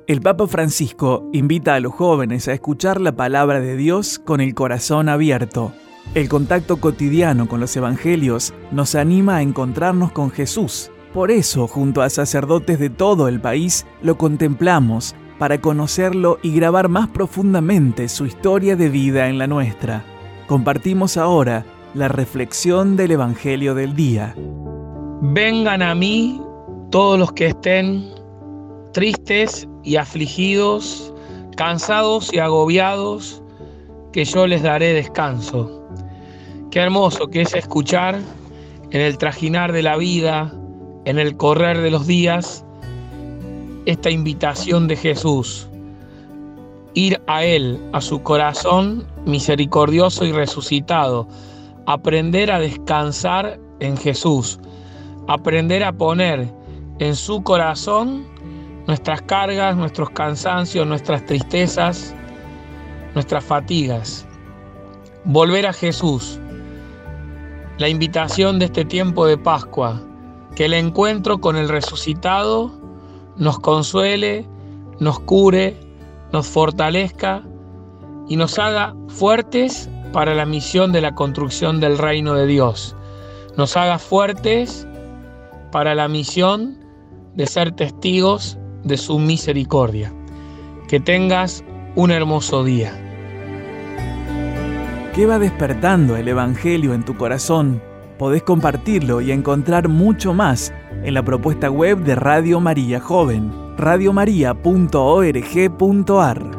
El Papa Francisco invita a los jóvenes a escuchar la palabra de Dios con el corazón abierto. El contacto cotidiano con los evangelios nos anima a encontrarnos con Jesús. Por eso, junto a sacerdotes de todo el país, lo contemplamos para conocerlo y grabar más profundamente su historia de vida en la nuestra. Compartimos ahora la reflexión del Evangelio del día. Vengan a mí todos los que estén tristes y afligidos, cansados y agobiados, que yo les daré descanso. Qué hermoso que es escuchar en el trajinar de la vida, en el correr de los días, esta invitación de Jesús. Ir a Él, a su corazón misericordioso y resucitado. Aprender a descansar en Jesús. Aprender a poner en su corazón nuestras cargas, nuestros cansancios, nuestras tristezas, nuestras fatigas. Volver a Jesús. La invitación de este tiempo de Pascua, que el encuentro con el resucitado nos consuele, nos cure, nos fortalezca y nos haga fuertes para la misión de la construcción del reino de Dios. Nos haga fuertes para la misión de ser testigos de su misericordia. Que tengas un hermoso día. ¿Qué va despertando el Evangelio en tu corazón? Podés compartirlo y encontrar mucho más en la propuesta web de Radio María Joven, radiomaria.org.ar.